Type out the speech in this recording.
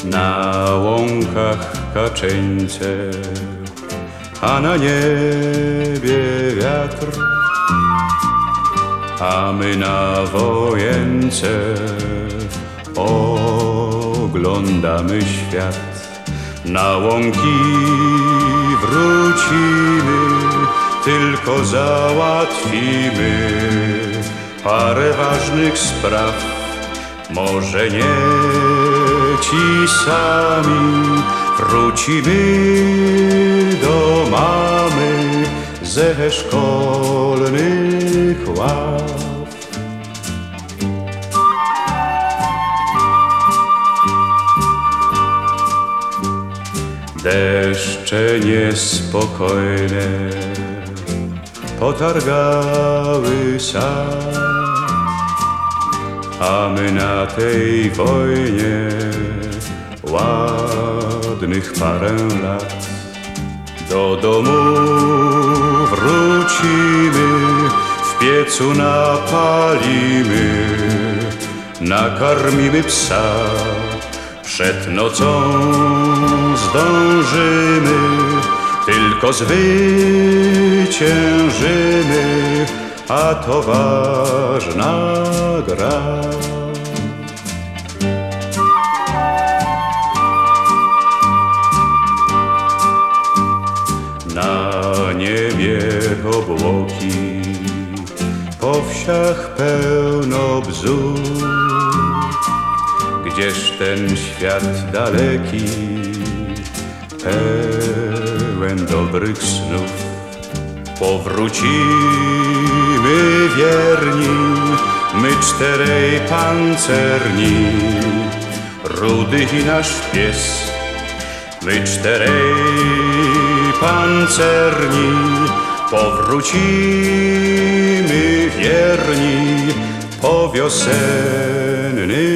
Na łąkach kaczeńce, a na niebie wiatr, a my na wojence oglądamy świat. Na łąki wrócimy, tylko załatwimy parę ważnych spraw. Może nie ci sami, wrócimy do mamy ze szkolnych ław. Deszcze niespokojne potargały sad, a my na tej wojnie ładnych parę lat. Do domu wrócimy, w piecu napalimy, nakarmimy psa. Przed nocą zdążymy, tylko zwyciężymy, a to ważna gra. Na niebie obłoki, po wsiach pełno bzów. Gdzież ten świat daleki, pełen dobrych snów. Powrócimy wierni, my czterej pancerni, Rudy i nasz pies. My czterej pancerni, powrócimy wierni po wiosennym